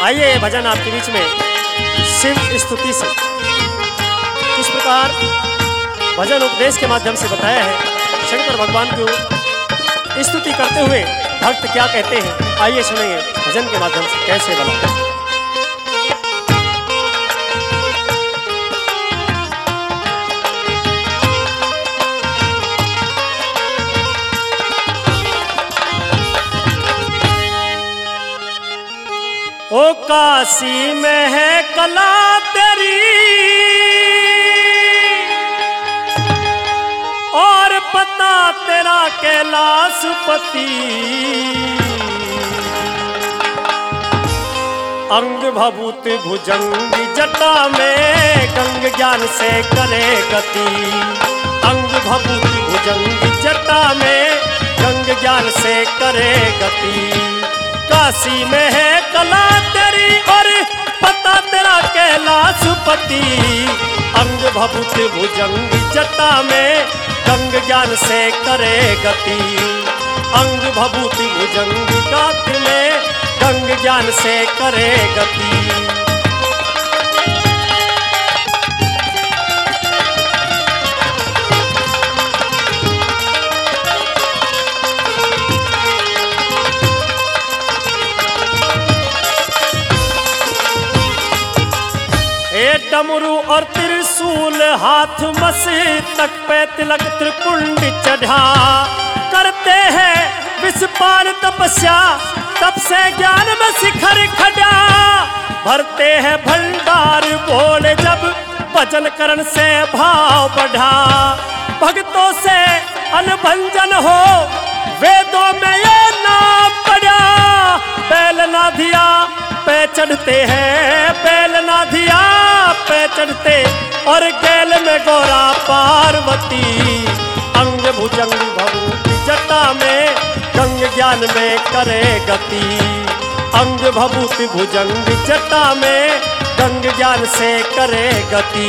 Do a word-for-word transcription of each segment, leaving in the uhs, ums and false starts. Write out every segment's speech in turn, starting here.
आइए ये भजन आपके बीच में शिव स्तुति से किस प्रकार भजन उपदेश के माध्यम से बताया है। शंकर भगवान को स्तुति करते हुए भक्त क्या कहते हैं, आइए सुनेंगे भजन के माध्यम से कैसे बना। ओ काशी में है कला तेरी और पता तेरा कैलाशपति, अंग भभूत भुजंग जटा में गंग ज्ञान से करे गति, अंग भभूत भुजंग जटा में गंग ज्ञान से करे गति। काशी में है कला तेरी और पता तेरा कैलाशपति, अंग भभूत भुजंग जटा में गंग ज्ञान से करे गति, अंग भभूत भुजंग गात में गंग ज्ञान से करे गति। डमरू और त्रिशूल हाथ मस्तक पे तिलक त्रिपुंड चढ़ा, करते हैं विषपान तपस्या तब से ज्ञान में शिखर खड़ा, भरते हैं भंडार बोले जब भजन करण से भाव बढ़ा, भक्तों से अनभंजन हो वेदों में ये नाम पड़ा। बैल नाधिया पे चढ़ते हैं, बैल नाधिया पे चढ़ते और गैल में गौरा पार्वती, अंग भुजंग भभूत जटा में गंग ज्ञान में करे गति, अंग भभूत भुजंग जटा में गंग ज्ञान से करे गति।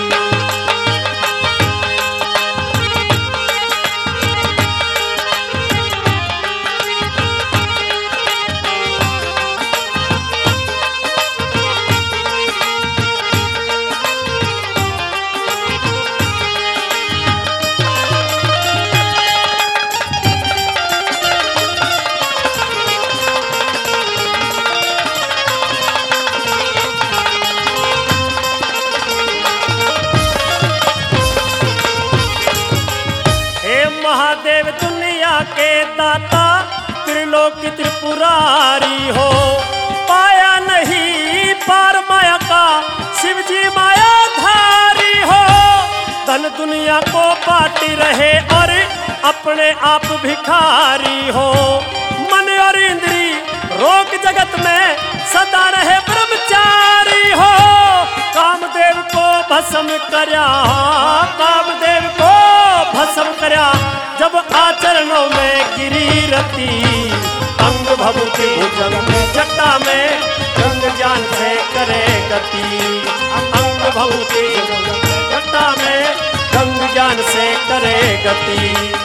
महादेव दुनिया के दाता त्रिलोक त्रिपुरारी हो, पाया नहीं पार माया का शिव जी माया धारी हो, धन दुनिया को बांटी रहे और अपने आप भिखारी हो, मन और इंद्री रोक जगत में सदा रहे ब्रह्मचारी हो, कामदेव को भस्म करया, कामदेव को भस्म करया जब आचरणों में गिरी रति, अंग भभूत भुजंग जटा में गंग ज्ञान से करे गति, अंग भभूत जटा में गंग ज्ञान से करे गति।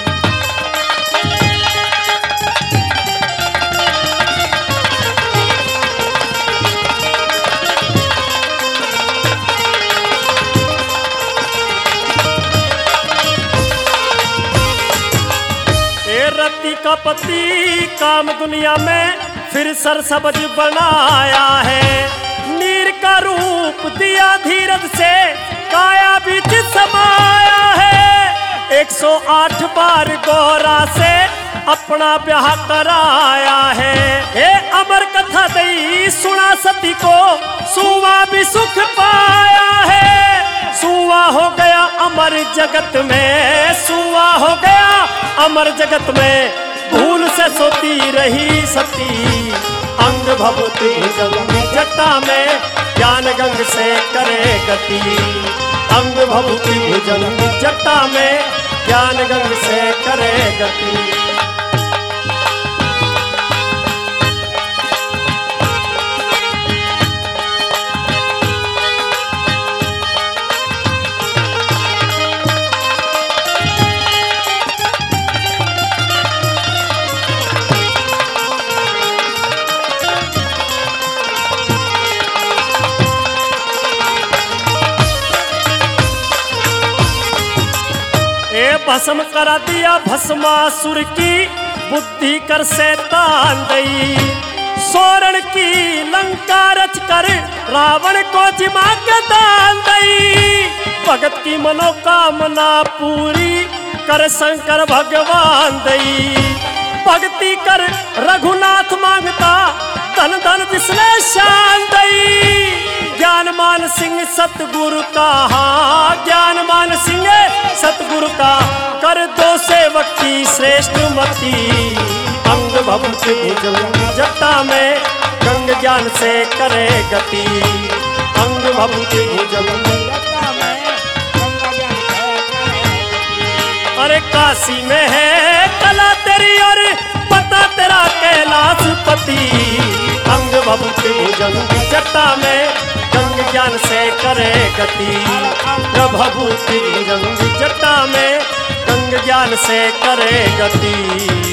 रति का पति काम दुनिया में फिर सरसब्ज बनाया है, नीर का रूप दिया धीरज से काया बीच समाया है, एक सौ आठ बार गौरा से अपना ब्याह कराया है। हे अमर कथा दई सुना सती को सुवा भी सुख पाया है, सुवा हो गया अमर जगत में, सुवा हो गया अमर जगत में भूल से सोती रही सती, अंग भभूत भुजंग जटा में ज्ञान गंग से करे गति, अंग भभूत भुजंग जटा में ज्ञान गंग से करे गति। भस्म करा दिया भस्मासुर की बुद्धि कर शैतान दई। सोरण की लंका रच कर रावण को जिमा के दान दई। भगत की मनोकामना पूरी कर शंकर भगवान दई। भक्ति कर रघुनाथ मांगता धन धन जिसने शान दई। ज्ञानमान सिंह सतगुरु का, ज्ञानमान सिंह सतगुरु का कर दो सेवक की श्रेष्ठ मति। अंग भभूति भुजंग जटा में गंग ज्ञान से करे गति। अंग भभूति भुजंग जटा में गंग ज्ञान से करे गति। अरे काशी में है कला तेरी और पता तेरा कैलाशपति। अंग भभूति भुजंग जटा में गंग ज्ञान से करे गति। भभूति भुजंग जटा में गंग ज्ञान से करे गति।